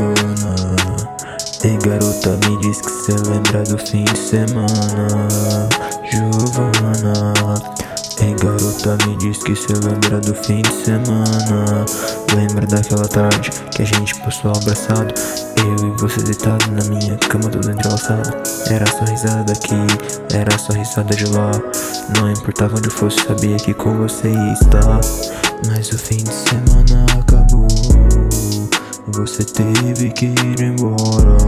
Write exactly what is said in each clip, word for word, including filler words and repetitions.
Ei garota, me diz que cê lembra do fim de semana, Giovana. Ei garota, me diz que cê lembra do fim de semana. Lembra daquela tarde que a gente passou abraçado, eu e você deitado na minha cama todo entrelaçado. Era só risada daqui, era só risada de lá. Não importava onde eu fosse, sabia que com você ia estar. Mas o fim de semana acabou, você teve que ir embora.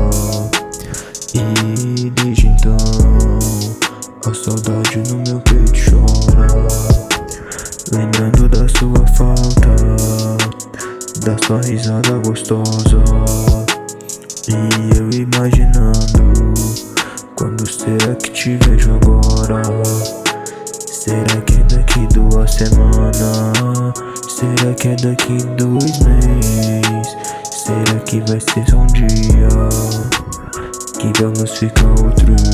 E desde então a saudade no meu peito chora, lembrando da sua falta, da sua risada gostosa. E eu imaginando, quando será que te vejo agora? Será que é daqui duas semanas? Será que é daqui dois meses? Será que vai ser só um dia que vamos ficar outros?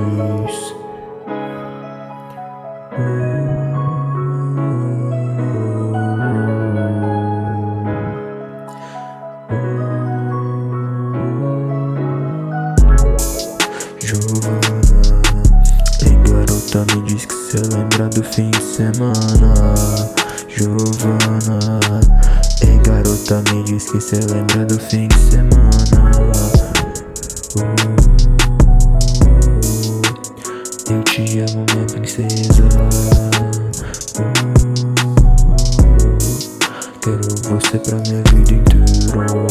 Giovana, ei garota, me diz que cê lembra do fim de semana, Giovana. Ei garota, me diz que cê lembra do fim de semana. uh, Eu te amo, minha princesa. uh, Quero você pra minha vida inteira.